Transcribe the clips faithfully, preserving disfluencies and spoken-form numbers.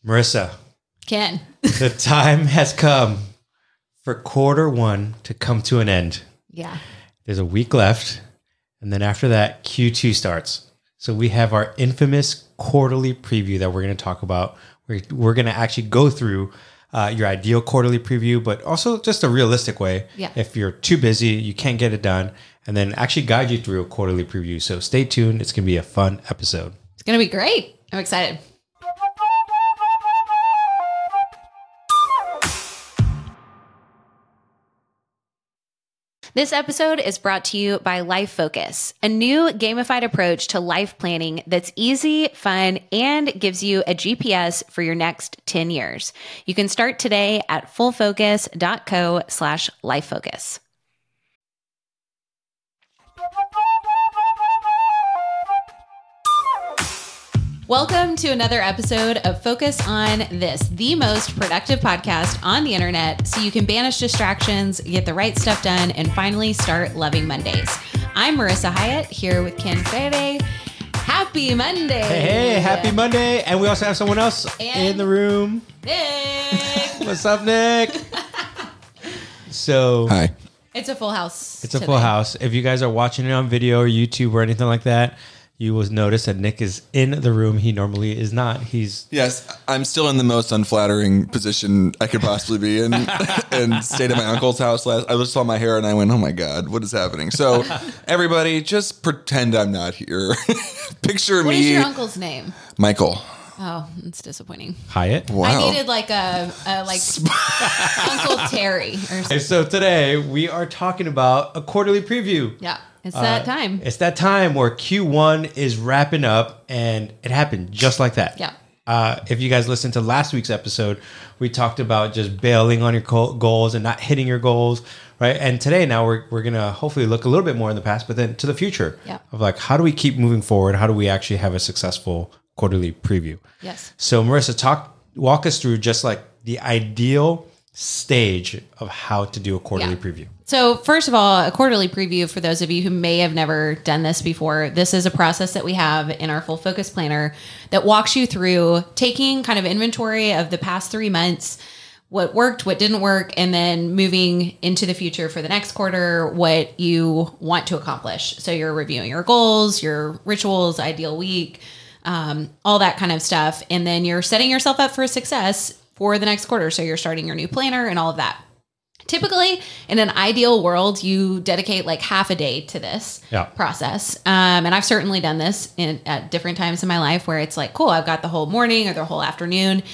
Marissa. Ken. The time has come for quarter one to come to an end. Yeah. There's a week left. And then after that, Q two starts. So we have our infamous quarterly preview that we're going to talk about. We're, we're going to actually go through uh, your ideal quarterly preview, but also just a realistic way. Yeah. If you're too busy, you can't get it done, and then actually guide you through a quarterly preview. So stay tuned. It's going to be a fun episode. It's going to be great. I'm excited. This episode is brought to you by Life Focus, a new gamified approach to life planning that's easy, fun, and gives you a G P S for your next ten years. You can start today at fullfocus.co slash lifefocus. Welcome to another episode of Focus on This, the most productive podcast on the internet, so you can banish distractions, get the right stuff done, and finally start loving Mondays. I'm Marissa Hyatt here with Ken Freire. Happy Monday! Hey, hey, happy Monday! And we also have someone else And in the room. Nick! What's up, Nick? So, hi. It's a full house. It's a today. full house. If you guys are watching it on video or YouTube or anything like that, you will notice that Nick is in the room. He normally is not. He's Yes, I'm still in the most unflattering position I could possibly be in, and stayed at my uncle's house last. I just saw my hair and I went, "Oh my god, what is happening?" So, everybody, just pretend I'm not here. Picture What me, is your uncle's name? Michael. Oh, it's disappointing. Hyatt. Wow. I needed like a, a like Uncle Terry or something. And so today we are talking about a quarterly preview. Yeah, it's that Uh, time. It's that time where Q one is wrapping up, and it happened just like that. Yeah. Uh, if you guys listened to last week's episode, we talked about just bailing on your co- goals and not hitting your goals, right? And today, now we're we're gonna hopefully look a little bit more in the past, but then to the future. Yeah. Of like, how do we keep moving forward? How do we actually have a successful quarterly preview? Yes. So, Marissa, talk walk us through just like the ideal stage of how to do a quarterly Yeah. preview. So first of all, a quarterly preview for those of you who may have never done this before, this is a process that we have in our Full Focus Planner that walks you through taking kind of inventory of the past three months, what worked, what didn't work, and then moving into the future for the next quarter, what you want to accomplish. So you're reviewing your goals, your rituals, ideal week, um, all that kind of stuff. And then you're setting yourself up for success for the next quarter. So you're starting your new planner and all of that. Typically, in an ideal world, you dedicate like half a day to this Yeah. process. Um, and I've certainly done this in, at different times in my life where it's like, cool, I've got the whole morning or the whole afternoon.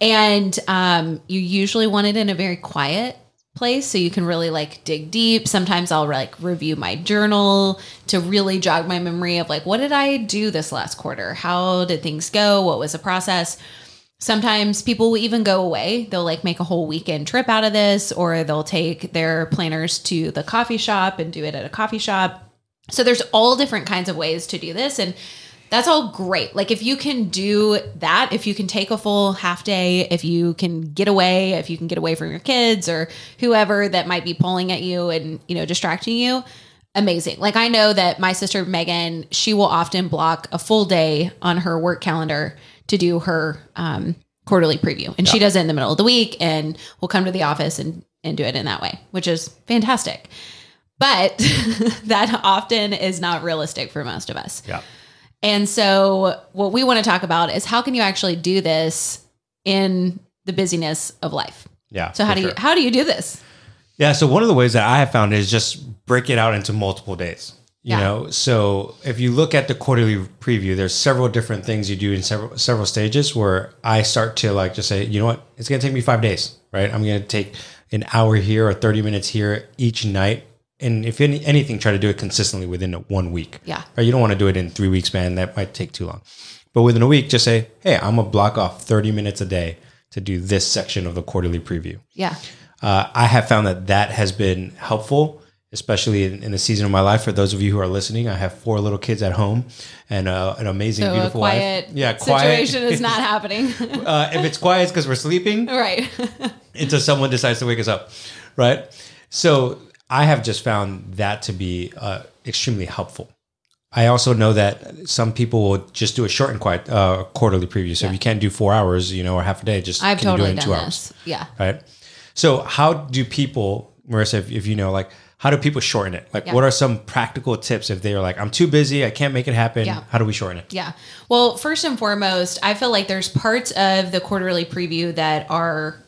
And um, you usually want it in a very quiet place so you can really like dig deep. Sometimes I'll like review my journal to really jog my memory of like, what did I do this last quarter? How did things go? What was the process? Sometimes people will even go away. They'll like make a whole weekend trip out of this, or they'll take their planners to the coffee shop and do it at a coffee shop. So there's all different kinds of ways to do this. And that's all great. Like if you can do that, if you can take a full half day, if you can get away, if you can get away from your kids or whoever that might be pulling at you and, you know, distracting you, amazing. Like I know that my sister Megan, she will often block a full day on her work calendar to do her um, quarterly preview. And yeah. she does it in the middle of the week and we'll come to the office and, and do it in that way, which is fantastic. But that often is not realistic for most of us. Yeah. And so what we want to talk about is how can you actually do this in the busyness of life? Yeah. So how do sure. you, how do you do this? Yeah. So one of the ways that I have found is just break it out into multiple days. You Yeah. know, so if you look at the quarterly preview, there's several different things you do in several several stages where I start to like just say, you know what, it's going to take me five days, right? I'm going to take an hour here or thirty minutes here each night. And if any, anything, try to do it consistently within one week. Yeah. Right? You don't want to do it in three weeks, man. That might take too long. But within a week, just say, hey, I'm going to block off thirty minutes a day to do this section of the quarterly preview. Yeah. Uh, I have found that that has been helpful, especially in, in the season of my life. For those of you who are listening, I have four little kids at home and uh, an amazing, so beautiful a quiet wife. Yeah, situation quiet. is not happening. uh, if it's quiet, it's because we're sleeping. Right. Until someone decides to wake us up, right? So I have just found that to be uh, extremely helpful. I also know that some people will just do a short and quiet uh, quarterly preview. So Yeah. if you can't do four hours, you know, or half a day, just I've can totally you do it in done two this. hours. Yeah. Right. So how do people, Marissa, if, if you know, like, how do people shorten it? Like, Yeah. what are some practical tips if they're like, I'm too busy, I can't make it happen? Yeah. How do we shorten it? Yeah. Well, first and foremost, I feel like there's parts of the quarterly preview that are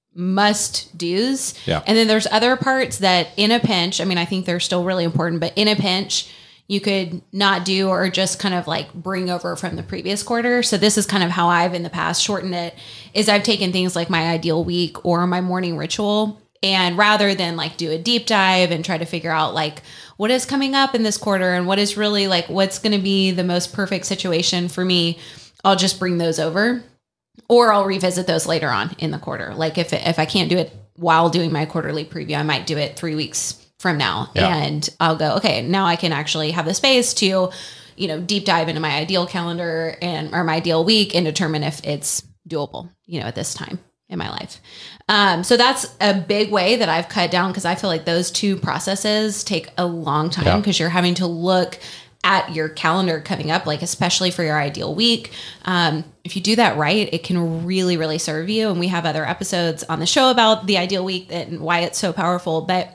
must do's. Yeah. And then there's other parts that in a pinch, I mean, I think they're still really important, but in a pinch, you could not do or just kind of like bring over from the previous quarter. So this is kind of how I've in the past shortened it is I've taken things like my ideal week or my morning ritual. And rather than like do a deep dive and try to figure out like what is coming up in this quarter and what is really like what's going to be the most perfect situation for me, I'll just bring those over or I'll revisit those later on in the quarter. Like if if I can't do it while doing my quarterly preview, I might do it three weeks from now. Yeah. And I'll go, okay, now I can actually have the space to, you know, deep dive into my ideal calendar and or my ideal week and determine if it's doable, you know, at this time in my life. Um, so that's a big way that I've cut down because I feel like those two processes take a long time because Yeah. you're having to look at your calendar coming up, like especially for your ideal week. Um, if you do that right, it can really, really serve you. And we have other episodes on the show about the ideal week and why it's so powerful. But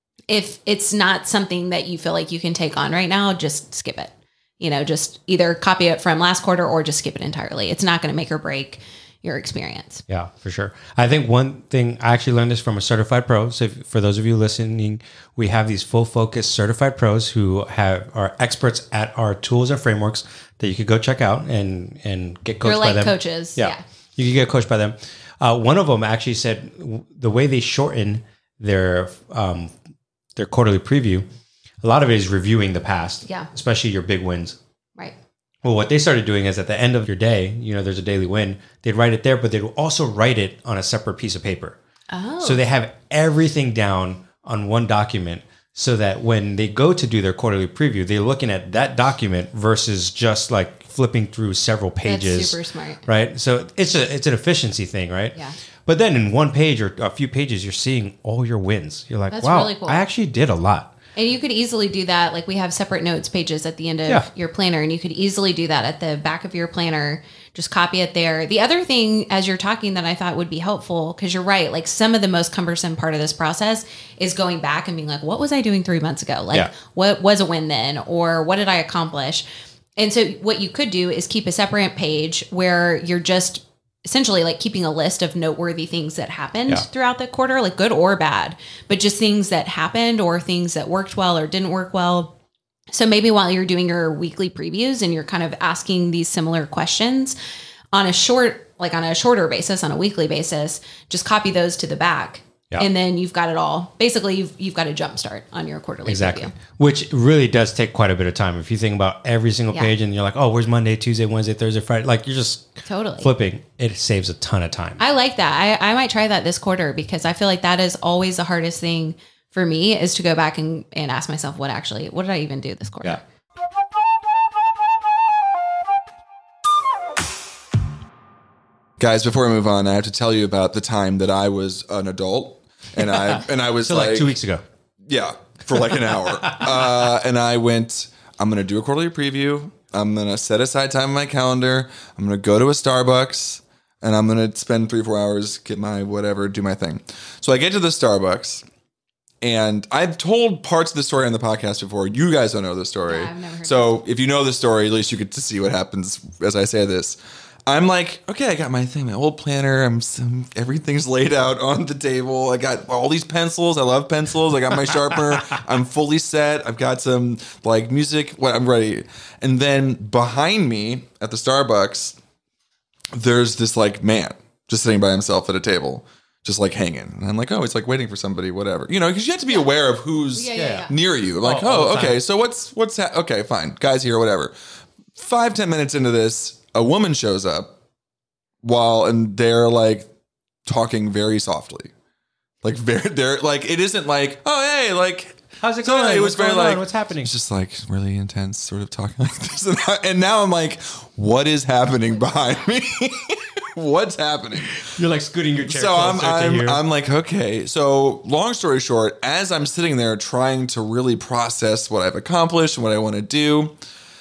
if it's not something that you feel like you can take on right now, just skip it. You know, just either copy it from last quarter or just skip it entirely. It's not going to make or break your experience. Yeah, for sure. I think one thing I actually learned this from a certified pro. So if, for those of you listening, we have these full focus certified pros who have are experts at our tools and frameworks that you could go check out and and get coached You're by like them. coaches. Yeah. Yeah. You can get coached by them. Uh, one of them actually said w- the way they shorten their um, their quarterly preview, a lot of it is reviewing the past, Yeah. especially your big wins. Right. Well, what they started doing is at the end of your day, you know, there's a daily win. They'd write it there, but they'd also write it on a separate piece of paper. Oh. So they have everything down on one document so that when they go to do their quarterly preview, they're looking at that document versus just like flipping through several pages. That's super smart. Right? So it's a it's an efficiency thing, right? Yeah. But then in one page or a few pages, you're seeing all your wins. You're like, That's wow, really cool. I actually did a lot. And you could easily do that. Like we have separate notes pages at the end of Yeah. your planner, and you could easily do that at the back of your planner. Just copy it there. The other thing as you're talking that I thought would be helpful, because you're right, like some of the most cumbersome part of this process is going back and being like, what was I doing three months ago? Like Yeah. what was a win then? Or what did I accomplish? And so what you could do is keep a separate page where you're just essentially like keeping a list of noteworthy things that happened Yeah. throughout the quarter, like good or bad, but just things that happened or things that worked well or didn't work well. So maybe while you're doing your weekly previews and you're kind of asking these similar questions on a short, like on a shorter basis, on a weekly basis, just copy those to the back. Yeah. And then you've got it all. Basically, you've, you've got a jump start on your quarterly Exactly. preview. Which really does take quite a bit of time. If you think about every single Yeah. page and you're like, oh, where's Monday, Tuesday, Wednesday, Thursday, Friday? Like you're just Totally. flipping. It saves a ton of time. I like that. I, I might try that this quarter because I feel like that is always the hardest thing for me is to go back and, and ask myself what actually, what did I even do this quarter? Yeah. Guys, before we move on, I have to tell you about the time that I was an adult, and I and I was So like, like two weeks ago. yeah, for like an hour, uh, and I went. I'm gonna do a quarterly preview. I'm gonna set aside time in my calendar. I'm gonna go to a Starbucks, and I'm gonna spend three four hours, get my whatever, do my thing. So I get to the Starbucks, and I've told parts of the story on the podcast before. You guys don't know the story, Yeah, I've never heard so if you know the story, at least you get to see what happens as I say this. I'm like, okay, I got my thing, my old planner. I'm some, everything's laid out on the table. I got all these pencils. I love pencils. I got my sharpener. I'm fully set. I've got some like music. What I'm ready. And then behind me at the Starbucks, there's this like man just sitting by himself at a table, just like hanging. And I'm like, oh, it's like waiting for somebody, whatever. You know, because you have to be aware of who's Yeah, yeah, yeah. near you. Like, Oh, all oh, the time. okay, so what's what's ha- okay, fine, guys here, whatever. Five ten minutes into this, a woman shows up while and they're like talking very softly, like very they're like it isn't like oh hey like How's it so going? it was What's very going on? like What's happening? It's just like really intense, sort of talking like this and that. And now I'm like, what is happening behind me? What's happening? You're like scooting your chair So I'm closer to I'm here. I'm like, okay. So long story short, as I'm sitting there trying to really process what I've accomplished and what I want to do,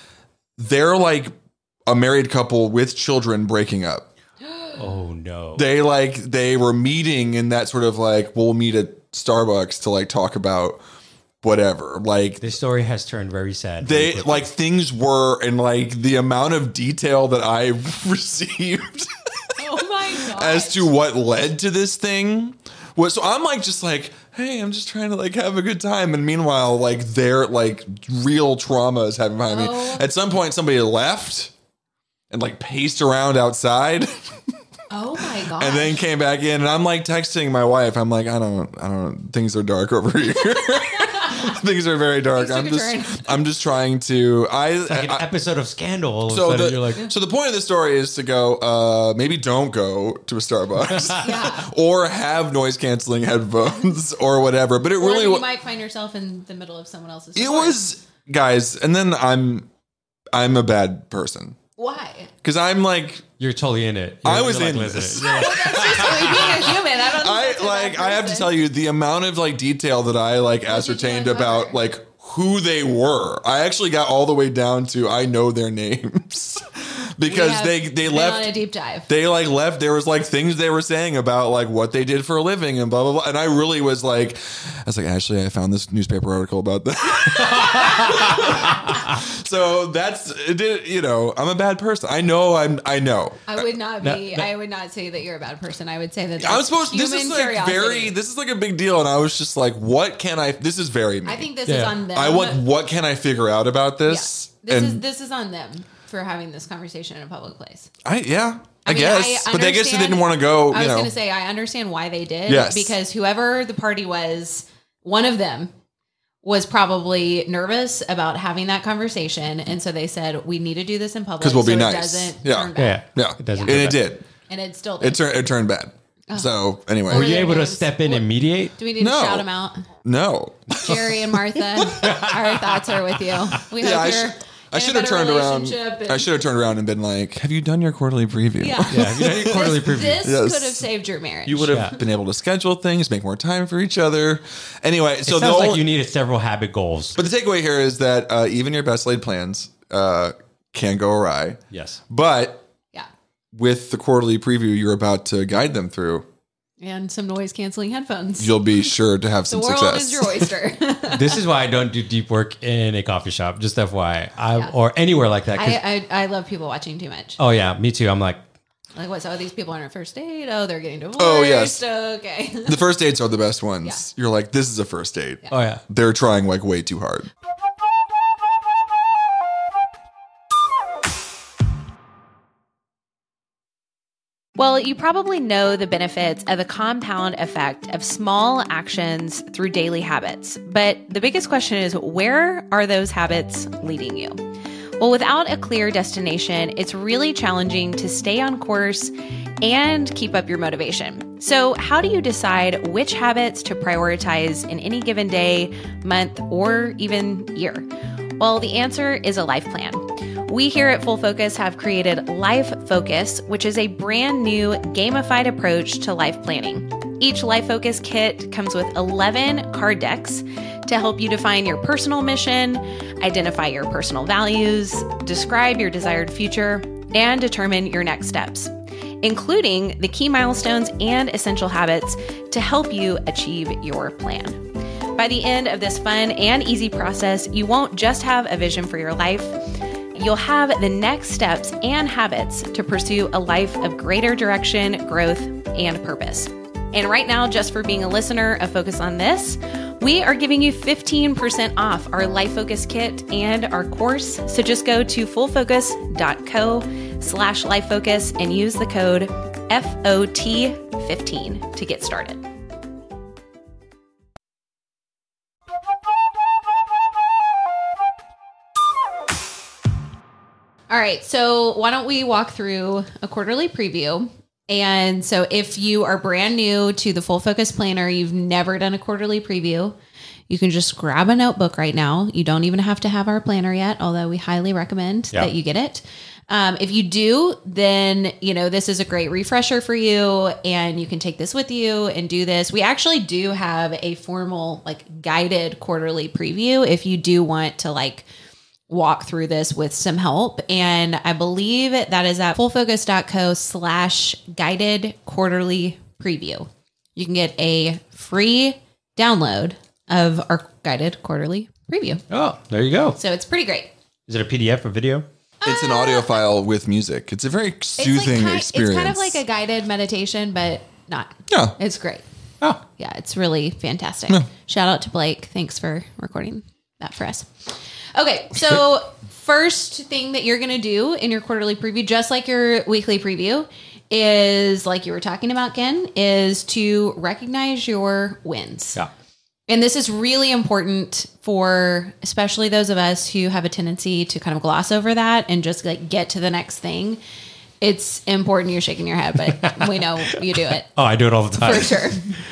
they're like a married couple with children breaking up. Oh no. They like they were meeting in that sort of like we'll meet at Starbucks to like talk about whatever. Like This story has turned very sad. they very quickly. like things were and like the amount of detail that I received Oh my god. as to what led to this thing was so I'm like just like, hey, I'm just trying to like have a good time. And meanwhile, like their like real trauma is happening behind me. Oh. At some point somebody left and like paced around outside. Oh my god. And then came back in, and I'm like texting my wife. I'm like, I don't, I don't. Things are dark over here. Things are very dark. Things I'm took a just, turn. I'm just trying to. I, It's like an I- episode of Scandal. All of a so sudden the, you're like, so the point of the story is to go. Uh, maybe don't go to a Starbucks, Yeah. or have noise canceling headphones or whatever. But it Or really, you wa- might find yourself in the middle of someone else's. it story. was guys. And then I'm, I'm a bad person Why? because I'm like. you're totally in it. I You're- was you're like, in listen, this. you're like, That's just being a human. I don't. I think that's a like bad I have to person. tell you the amount of like detail that I like did you ascertained uncover? about like who they were. I actually got all the way down to I know their names We because have they they been on a left deep dive. they like left there was like things they were saying about like what they did for a living and blah blah blah and I really was like I was like actually I found this newspaper article about that. So that's it did, you know, I'm a bad person. I know I'm I know. I would not No, be. no. I would not say that you're a bad person. I would say that I'm that's supposed this human is like curiosity. very this is like a big deal and I was just like what can I this is very me. I think this Yeah. is on them. I want what can I figure out about Yeah. this? This and is this is on them for having this conversation in a public place. I yeah, I, I mean, guess. I but they guess they understand- didn't want to go, you I was know. going to say I understand why they did. Yes. Because whoever the party was, one of them was probably nervous about having that conversation, and so they said we need to do this in public 'Cause we'll be so nice. it doesn't Yeah. turn yeah, bad. yeah. It doesn't and go it back. did. And it still did. It turned it turned bad. Oh. So anyway. Were you their able to names. step in and mediate? Do we need No. to shout them out? No. Jerry and Martha, our thoughts are with you. We Yeah, hope I, you're sh- I in a should have better turned around. relationship and- I should have turned around and been like, "Have you done your quarterly preview?" Yeah. Yeah, have you done your quarterly This, preview? this Yes. could have saved your marriage. You would have Yeah. been able to schedule things, make more time for each other. Anyway, It so the sounds like only- you needed several habit goals. but the takeaway here is that uh, even your best laid plans uh, can go awry. Yes. But Yeah. with the quarterly preview you're about to guide them through, And some noise canceling headphones. you'll be sure to have the some world success. is your oyster. This is why I don't do deep work in a coffee shop. Just F Y I, I Yeah. or anywhere like that. 'cause- I, I I love people watching too much. oh yeah, me too. I'm like, Like what? So are these people on a first date? Oh, they're getting divorced. Oh, yes. Okay. The first dates are the best ones. Yeah. You're like, this is a first date. oh yeah. They're trying like way too hard. Well, you probably know the benefits of the compound effect of small actions through daily habits. But the biggest question is, where are those habits leading you? Well, without a clear destination, it's really challenging to stay on course and keep up your motivation. So, how do you decide which habits to prioritize in any given day, month, or even year? Well, the answer is a life plan. We here at Full Focus have created Life Focus, which is a brand new gamified approach to life planning. Each Life Focus kit comes with eleven card decks to help you define your personal mission, identify your personal values, describe your desired future, and determine your next steps, including the key milestones and essential habits to help you achieve your plan. By the end of this fun and easy process, you won't just have a vision for your life, you'll have the next steps and habits to pursue a life of greater direction, growth, and purpose. And right now, just for being a listener of Focus on This, we are giving you fifteen percent off our Life Focus kit and our course. So just go to fullfocus.co slash life focus and use the code F O T fifteen to get started. All right, so why don't we walk through a quarterly preview? And so if you are brand new to the Full Focus Planner, you've never done a quarterly preview, you can just grab a notebook right now. You don't even have to have our planner yet, although we highly recommend Yeah. that you get it. Um, if you do, then, you know, this is a great refresher for you and you can take this with you and do this. We actually do have a formal, like, guided quarterly preview if you do want to, like, walk through this with some help. And I believe that is at fullfocus.co slash guided quarterly preview. You can get a free download of our guided quarterly preview. Oh, there you go. So it's pretty great. Is it a P D F or video? It's an audio file with music. It's a very soothing it's like kind, experience. It's kind of like a guided meditation, but not. Yeah. It's great. Oh, Yeah, it's really fantastic. Yeah. Shout out to Blake. Thanks for recording that for us. Okay, so first thing that you're going to do in your quarterly preview, just like your weekly preview, is like you were talking about, Ken, is to recognize your wins. yeah. And this is really important for especially those of us who have a tendency to kind of gloss over that and just like get to the next thing. It's important. You're shaking your head, but we know you do it. Oh, I do it all the time. For sure.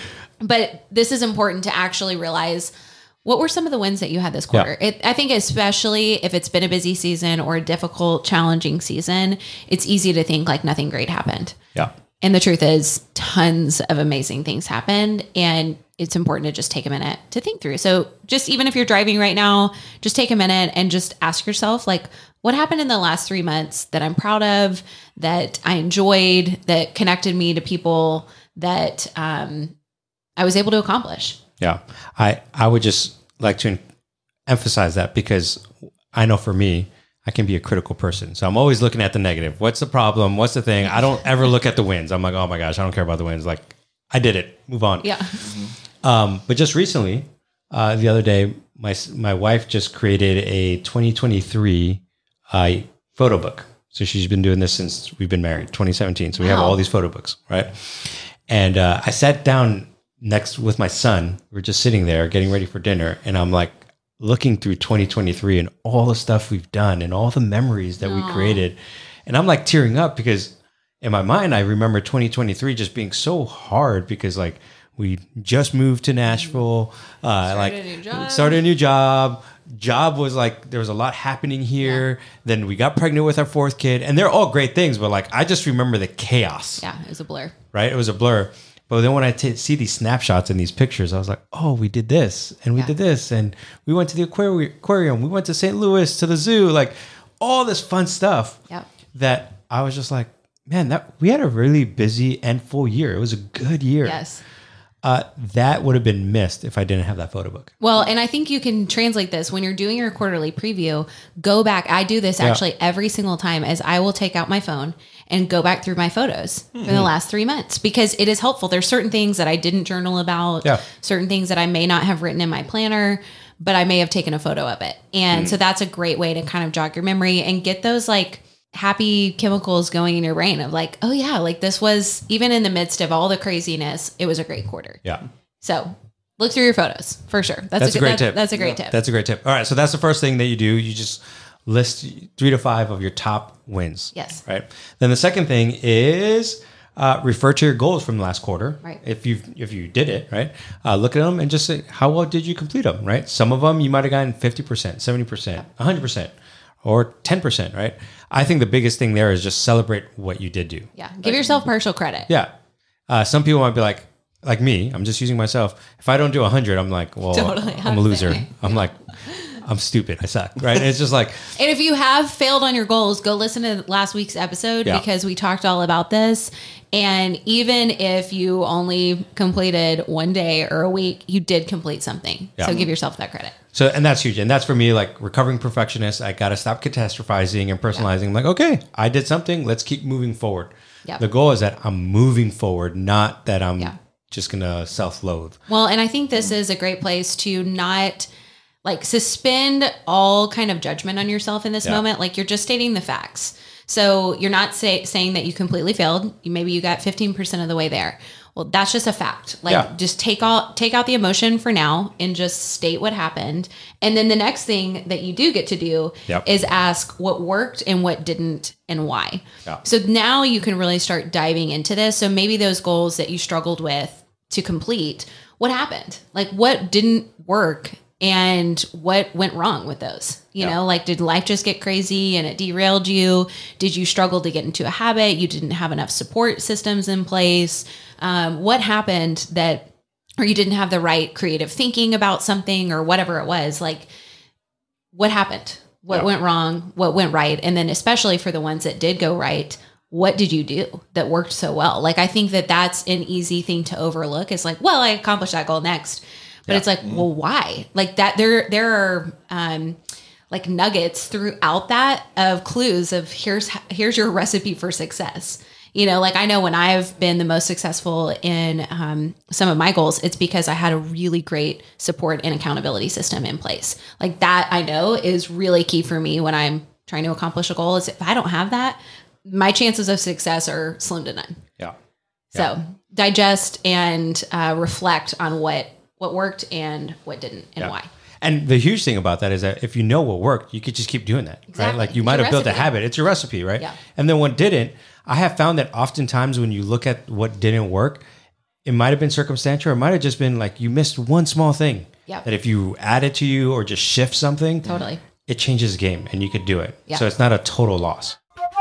But this is important to actually realize what were some of the wins that you had this quarter. Yeah. It, I think especially if it's been a busy season or a difficult, challenging season, it's easy to think like nothing great happened. Yeah. And the truth is tons of amazing things happened, and it's important to just take a minute to think through. So just even if you're driving right now, just take a minute and just ask yourself, like, what happened in the last three months that I'm proud of, that I enjoyed, that connected me to people that um, I was able to accomplish? Yeah. I, I would just like to emphasize that because I know for me, I can be a critical person. So I'm always looking at the negative. What's the problem? What's the thing? I don't ever look at the wins. I'm like, oh my gosh, I don't care about the wins. Like, I did it. Move on. Yeah. Um, but just recently, uh, the other day, my my wife just created a twenty twenty-three uh, photo book. So she's been doing this since we've been married, twenty seventeen. So we have Wow. all these photo books, right? And uh, I sat down next with my son. We we're just sitting there getting ready for dinner, and I'm like looking through twenty twenty-three and all the stuff we've done and all the memories that we Aw. created, and I'm like tearing up because in my mind I remember twenty twenty-three just being so hard because like. We just moved to Nashville, uh, like a new job. started a new job. Job was like, there was a lot happening here. Then we got pregnant with our fourth kid and they're all great things. But like, I just remember the chaos, Yeah, it was a blur. right? It was a blur. But then when I t- see these snapshots and these pictures, I was like, oh, we did this and we Yeah. did this. And we went to the aquari- aquarium. We went to Saint Louis to the zoo, like all this fun stuff Yep. that I was just like, man, that we had a really busy and full year. It was a good year. Yes. Uh, that would have been missed if I didn't have that photo book. Well, and I think you can translate this when you're doing your quarterly preview. Go back. I do this Yeah. actually every single time as I will take out my phone and go back through my photos Mm-hmm. for the last three months because it is helpful. There's certain things that I didn't journal about, Yeah. certain things that I may not have written in my planner, but I may have taken a photo of it. And Mm. so that's a great way to kind of jog your memory and get those like happy chemicals going in your brain of like, oh yeah, like this was even in the midst of all the craziness, it was a great quarter. Yeah. So look through your photos for sure. That's, That's a, a great that- tip. That's a great tip. That's a great tip. All right. So that's the first thing that you do. You just list three to five of your top wins. Yes. Right. Then the second thing is uh, refer to your goals from the last quarter. Right. If you if you did it, right, uh, look at them and just say, how well did you complete them? Right. Some of them you might have gotten fifty percent, seventy percent, one hundred percent, or ten percent. Right. I think the biggest thing there is just celebrate what you did do. Yeah. Give yourself partial credit. Yeah. Uh, some people might be like, like me, I'm just using myself. If I don't do one hundred, I'm like, well, Totally. I'm a loser. Same. I'm like, I'm stupid. I suck. Right. And it's just like, And if you have failed on your goals, go listen to last week's episode Yeah. because we talked all about this. And even if you only completed one day or a week, you did complete something. Yeah. So give yourself that credit. so, and that's huge. And that's for me, like recovering perfectionist. I got to stop catastrophizing and personalizing. I'm like, okay, I did something. Let's keep moving forward. Yeah. The goal is that I'm moving forward, not that I'm Yeah. just going to self-loathe. Well, and I think this is a great place to not like suspend all kind of judgment on yourself in this Yeah. moment. Like you're just stating the facts. So you're not say, saying that you completely failed. You, maybe you got fifteen percent of the way there. Well, that's just a fact. Like Yeah. just take out, take out the emotion for now and just state what happened. And then the next thing that you do get to do Yep. is ask what worked and what didn't and why. Yeah. So now you can really start diving into this. So maybe those goals that you struggled with to complete, what happened? Like what didn't work and what went wrong with those? You Yeah. know, like did life just get crazy and it derailed you? Did you struggle to get into a habit? You didn't have enough support systems in place? Um, what happened that, or you didn't have the right creative thinking about something or whatever it was? Like what happened? what Yeah. went wrong, what went right. And then especially for the ones that did go right, what did you do that worked so well? Like, I think that that's an easy thing to overlook. It's like, well, I accomplished that goal next. But Yeah. it's like, well, why? Like that there, there are, um, like nuggets throughout that of clues of here's, here's your recipe for success. You know, like I know when I've been the most successful in um, some of my goals, it's because I had a really great support and accountability system in place. Like that I know is really key for me when I'm trying to accomplish a goal is if I don't have that, my chances of success are slim to none. Yeah. So digest and uh, reflect on what, what worked and what didn't and Yeah. why. And the huge thing about that is that if you know what worked, you could just keep doing that, right? Exactly. Like you It's might your have built a recipe. habit. It's your recipe, right? Yeah. And then what didn't, I have found that oftentimes when you look at what didn't work, it might have been circumstantial or it might have just been like you missed one small thing. Yeah. That if you add it to you or just shift something, Totally. it changes the game and you could do it. Yeah. So it's not a total loss.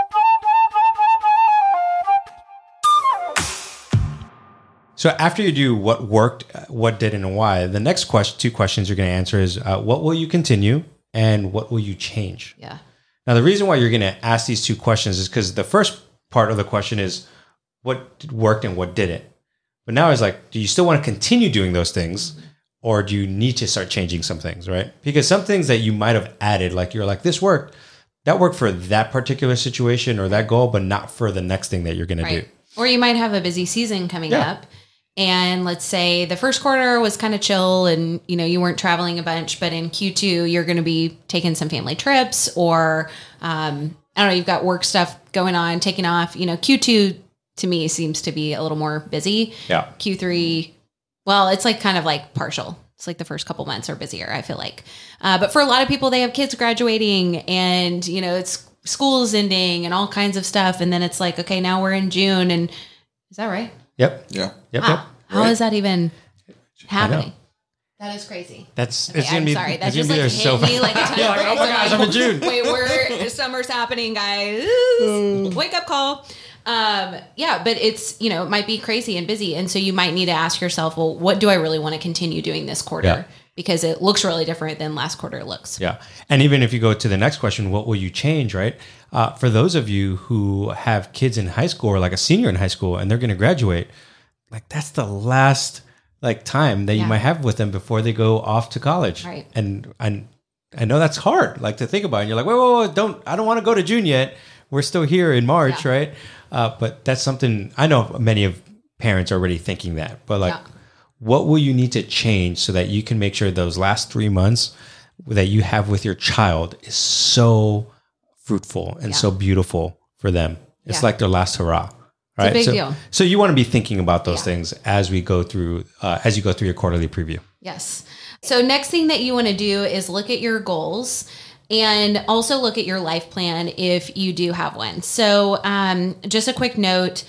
So after you do what worked, what didn't, and why, the next question, two questions you're going to answer is uh, what will you continue and what will you change? Yeah. Now, the reason why you're going to ask these two questions is because the first part of the question is what worked and what didn't. But now it's like, do you still want to continue doing those things or do you need to start changing some things, right? Because some things that you might have added, like you're like, this worked, that worked for that particular situation or that goal, but not for the next thing that you're going to Right. do. Or you might have a busy season coming Yeah. up. And let's say the first quarter was kind of chill and, you know, you weren't traveling a bunch, but in Q two, you're going to be taking some family trips or, um, I don't know, you've got work stuff going on, taking off, you know, Q two to me seems to be a little more busy. Yeah. Q three, well, it's like kind of like partial. It's like the first couple months are busier, I feel like. Uh, but for a lot of people, they have kids graduating and, you know, it's school's ending and all kinds of stuff. And then it's like, okay, now we're in June and is that right? Yep. Yeah. Yep. Wow. Yep. How Right. is that even happening? know. That is crazy. That's, Okay, it's going I'm to be, sorry. That it's gonna just be like there hit so me fast. like a ton You're of like, oh my bricks. gosh, I'm in June. Wait, we're summer's happening, guys. Ooh, wake up call. Um, yeah, but it's, you know, it might be crazy and busy. And so you might need to ask yourself, well, what do I really want to continue doing this quarter? Yeah. Because it looks really different than last quarter looks. Yeah. And even if you go to the next question, what will you change, right? Uh, for those of you who have kids in high school or like a senior in high school and they're going to graduate, like that's the last like time that you Yeah. might have with them before they go off to college. Right. And and I know that's hard, like to think about. And you're like, wait, wait, wait, don't, I don't want to go to June yet. We're still here in March, Yeah. right? Uh, but that's something I know many of parents are already thinking that. But like, Yeah. what will you need to change so that you can make sure those last three months that you have with your child is so fruitful and Yeah. so beautiful for them? It's Yeah. like their last hurrah. Right. big so, deal. so you want to be thinking about those Yeah. things as we go through, uh, as you go through your quarterly preview. Yes. So next thing that you want to do is look at your goals and also look at your life plan if you do have one. So um, just a quick note,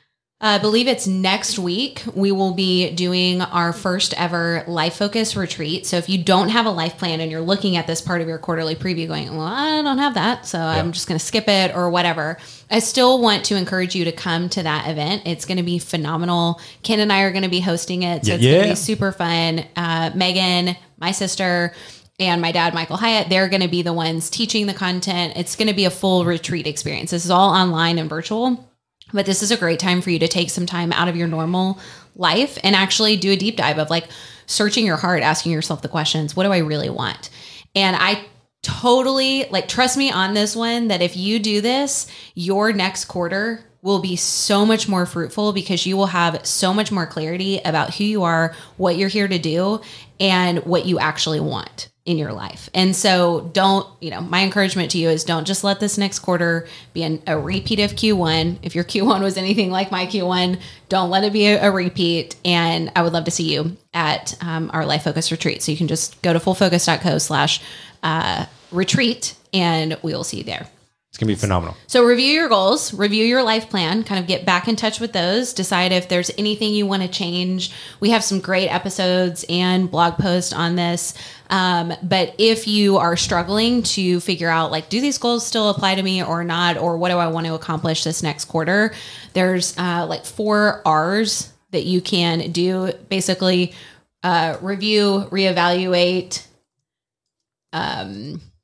I believe it's next week, we will be doing our first ever Life Focus retreat. So if you don't have a life plan and you're looking at this part of your quarterly preview going, well, I don't have that, so I'm just going to skip it or whatever, I still want to encourage you to come to that event. It's going to be phenomenal. Ken and I are going to be hosting it. So Yeah, it's going to yeah. be super fun. Uh, Megan, my sister, and my dad, Michael Hyatt, they're going to be the ones teaching the content. It's going to be a full retreat experience. This is all online and virtual. But this is a great time for you to take some time out of your normal life and actually do a deep dive of like searching your heart, asking yourself the questions, what do I really want? And I totally like, trust me on this one, that if you do this, your next quarter will be so much more fruitful because you will have so much more clarity about who you are, what you're here to do, and what you actually want in your life. And so don't, you know, my encouragement to you is don't just let this next quarter be an, a repeat of Q one. If your Q one was anything like my Q one, don't let it be a, a repeat. And I would love to see you at um, our Life Focus retreat. So you can just go to fullfocus.co slash uh, retreat and we will see you there. It's going to be phenomenal. So review your goals, review your life plan, kind of get back in touch with those, decide if there's anything you want to change. We have some great episodes and blog posts on this. Um, but if you are struggling to figure out, like, do these goals still apply to me or not? Or what do I want to accomplish this next quarter? There's uh, like four R's that you can do. Basically, uh, review, reevaluate, um, what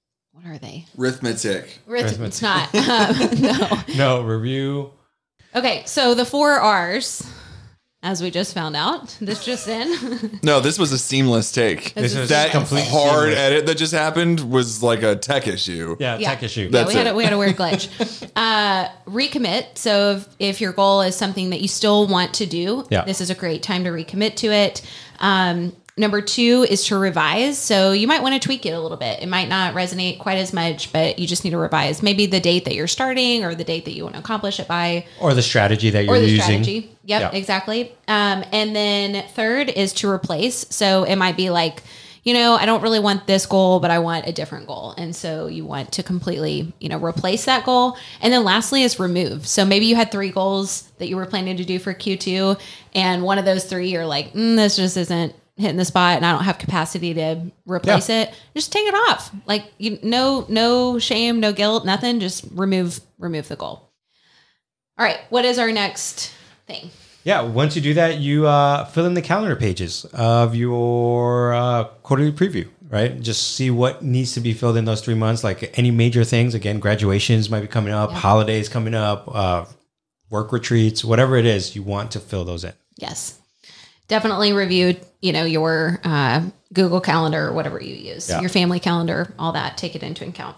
what are they? Arithmetic. Arith- it's not. Um, no. No, review. Okay, so the four R's, as we just found out, this just in. No, this was a seamless take. This is That complete hard seamless. edit that just happened was like a tech issue. Yeah, Yeah. tech issue. Yeah, That's we had, it. a, we had a weird glitch. uh, recommit. So if, if your goal is something that you still want to do, Yeah. this is a great time to recommit to it. Um, number two is to revise. So you might want to tweak it a little bit. It might not resonate quite as much, but you just need to revise. Maybe the date that you're starting or the date that you want to accomplish it by. Or the strategy that you're Or the using. strategy. Yep, Yeah. exactly. Um, and then third is to replace. So it might be like, you know, I don't really want this goal, but I want a different goal. And so you want to completely, you know, replace that goal. And then lastly is remove. So maybe you had three goals that you were planning to do for Q two. And one of those three, you're like, mm, this just isn't hitting the spot and I don't have capacity to replace Yeah. it. Just take it off. Like, you no, no shame, no guilt, nothing. Just remove, remove the goal. All right. What is our next thing? Yeah, once you do that, you uh, fill in the calendar pages of your uh, quarterly preview, right? Just see what needs to be filled in those three months, like any major things. Again, graduations might be coming up, Yeah. holidays coming up, uh, work retreats, whatever it is, you want to fill those in. Yes. Definitely review, you know, your uh, Google Calendar or whatever you use, Yeah. your family calendar, all that. Take it into account.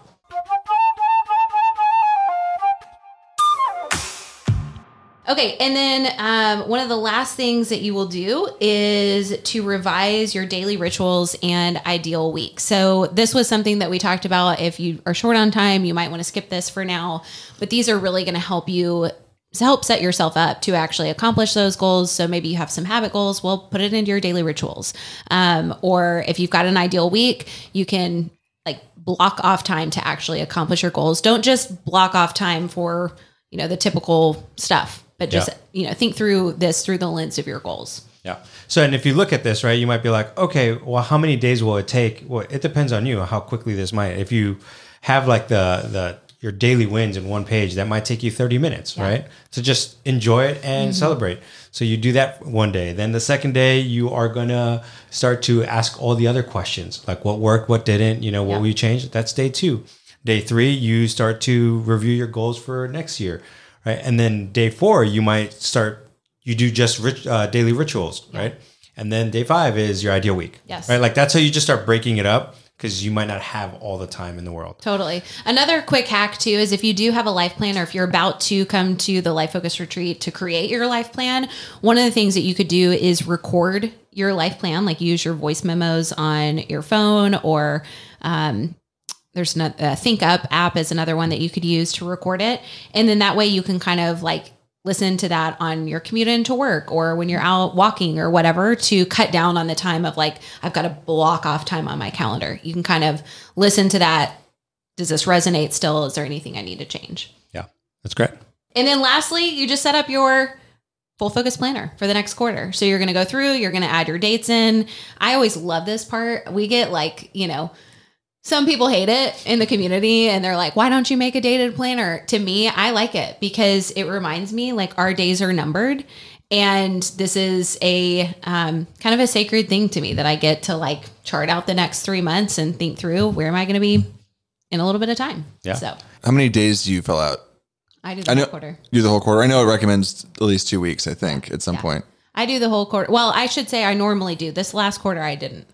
Okay, and then um, one of the last things that you will do is to revise your daily rituals and ideal week. So this was something that we talked about. If you are short on time, you might want to skip this for now. But these are really going to help you to help set yourself up to actually accomplish those goals. So maybe you have some habit goals. Well, put it into your daily rituals. Um, or if you've got an ideal week, you can like block off time to actually accomplish your goals. Don't just block off time for, you know, the typical stuff. But just, Yeah. you know, think through this through the lens of your goals. Yeah. So, and if you look at this, right, you might be like, okay, well, how many days will it take? Well, it depends on you, how quickly this might. If you have like the, the, your daily wins in one page, that might take you thirty minutes, Yeah. right? So just enjoy it and celebrate. So you do that one day. Then the second day, you are going to start to ask all the other questions, like what worked, what didn't, you know, what Yeah. will you change? That's day two. Day three, you start to review your goals for next year, right? And then day four, you might start, you do just rit- uh, daily rituals, right? And then day five is your ideal week, Yes. right? Like that's how you just start breaking it up, because you might not have all the time in the world. Totally. Another quick hack too is if you do have a life plan, or if you're about to come to the Life Focus Retreat to create your life plan, one of the things that you could do is record your life plan, like use your voice memos on your phone, or um, there's a uh, ThinkUp app is another one that you could use to record it. And then that way you can kind of like listen to that on your commute into work, or when you're out walking or whatever, to cut down on the time of like, I've got to block off time on my calendar. You can kind of listen to that. Does this resonate still? Is there anything I need to change? Yeah, that's great. And then lastly, you just set up your full focus planner for the next quarter. So you're going to go through, you're going to add your dates in. I always love this part. We get like, you know, some people hate it in the community and they're like, why don't you make a dated planner? To me, I like it because it reminds me like our days are numbered. And this is a um, kind of a sacred thing to me that I get to like chart out the next three months and think through where am I going to be in a little bit of time. Yeah. So How many days do you fill out? I do the I know whole quarter. you do the whole quarter. I know it recommends at least two weeks, I think, at some Yeah. point. I do the whole quarter. Well, I should say I normally do. This last quarter I didn't.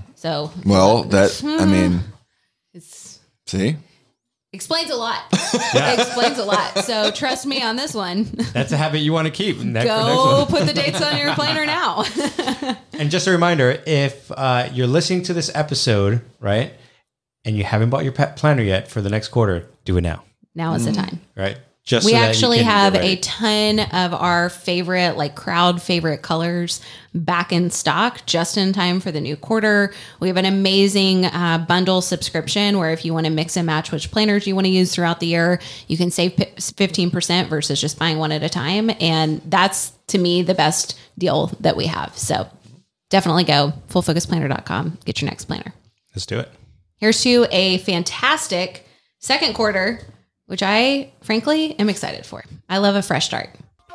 So Well, that, I mean, it's see? explains a lot. It explains a lot. So trust me on this one. That's a habit you want to keep. Next, Go next one. put the dates on your planner now. And just a reminder, if uh, you're listening to this episode, right, and you haven't bought your pet planner yet for the next quarter, do it now, Now is the time. right? Just We so that you actually can get have ready. a ton of our favorite, like crowd favorite colors back in stock just in time for the new quarter. We have an amazing uh, bundle subscription where if you want to mix and match which planners you want to use throughout the year, you can save fifteen percent versus just buying one at a time. And that's, to me, the best deal that we have. So definitely go full focus planner dot com. Get your next planner. Let's do it. Here's to a fantastic second quarter, which I frankly am excited for. I love a fresh start.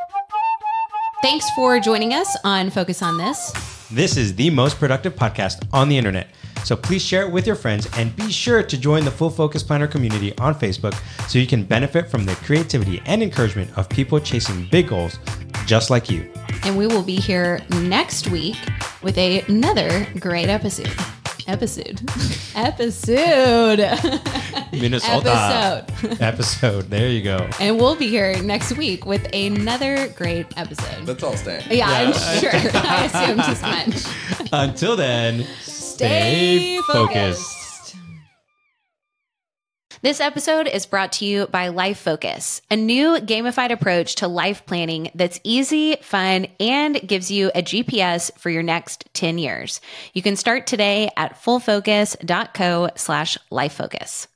Thanks for joining us on Focus on This. This is the most productive podcast on the internet. So please share it with your friends and be sure to join the Full Focus Planner community on Facebook so you can benefit from the creativity and encouragement of people chasing big goals just like you. And we will be here next week with a, another great episode. Episode. Episode. Minnesota. Episode. Episode. There you go. And we'll be here next week with another great episode. That's all staying. Yeah, Yeah. I'm sure. I assumed as much. Until then, Stay stay focused. focused. This episode is brought to you by Life Focus, a new gamified approach to life planning that's easy, fun, and gives you a G P S for your next ten years. You can start today at fullfocus.co slash lifefocus.